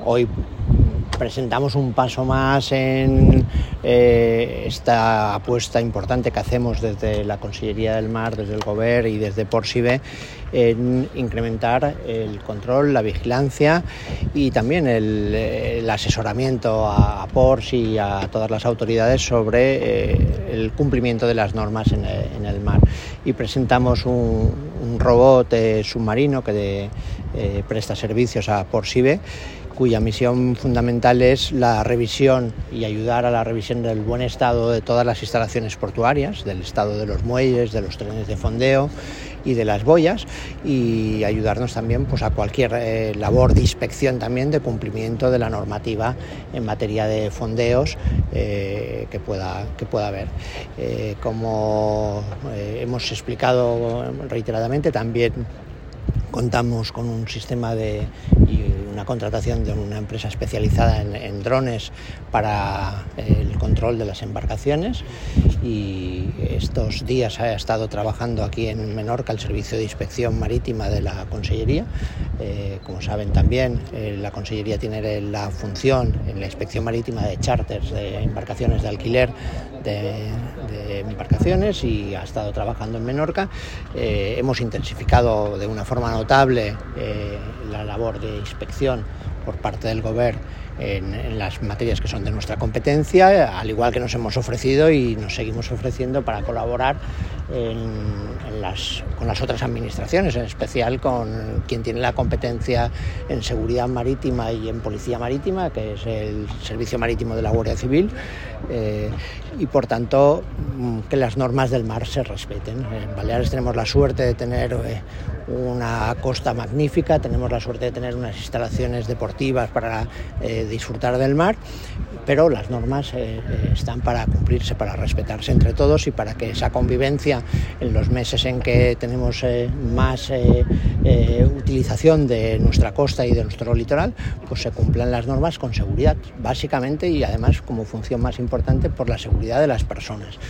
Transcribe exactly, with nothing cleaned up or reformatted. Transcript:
hoy presentamos un paso más en eh, esta apuesta importante que hacemos desde la Consellería del Mar, desde el Govern y desde Ports-i-Be en incrementar el control, la vigilancia y también el, el asesoramiento a, a Ports y a todas las autoridades sobre eh, el cumplimiento de las normas en el, en el mar. Y presentamos un, un robot eh, submarino que de, eh, presta servicios a Ports-i-Be, cuya misión fundamental es la revisión y ayudar a la revisión del buen estado de todas las instalaciones portuarias, del estado de los muelles, de los trenes de fondeo y de las boyas, y ayudarnos también pues, a cualquier eh, labor de inspección también de cumplimiento de la normativa en materia de fondeos eh, que pueda, que pueda haber. Eh, como eh, hemos explicado reiteradamente, también contamos con un sistema de y una contratación de una empresa especializada en, en drones para el control de las embarcaciones, y estos días ha estado trabajando aquí en Menorca el Servicio de Inspección Marítima de la Consellería. Eh, como saben también, eh, la Consellería tiene la función en la inspección marítima de charters de embarcaciones de alquiler de, de embarcaciones, y ha estado trabajando en Menorca. Eh, hemos intensificado de una forma notable eh, la labor de inspección por parte del Govern en, en las materias que son de nuestra competencia, al igual que nos hemos ofrecido y nos seguimos ofreciendo para colaborar en, en las, con las otras administraciones, en especial con quien tiene la competencia en seguridad marítima y en policía marítima, que es el Servicio Marítimo de la Guardia Civil, eh, y por tanto que las normas del mar se respeten. En Baleares tenemos la suerte de tener eh, una costa magnífica, tenemos la suerte de tener unas instalaciones deportivas para eh, disfrutar del mar, pero las normas eh, están para cumplirse, para respetarse entre todos, y para que esa convivencia en los meses en que tenemos eh, más eh, eh, utilización de nuestra costa y de nuestro litoral, pues se cumplan las normas con seguridad, básicamente, y además como función más importante por la seguridad de las personas.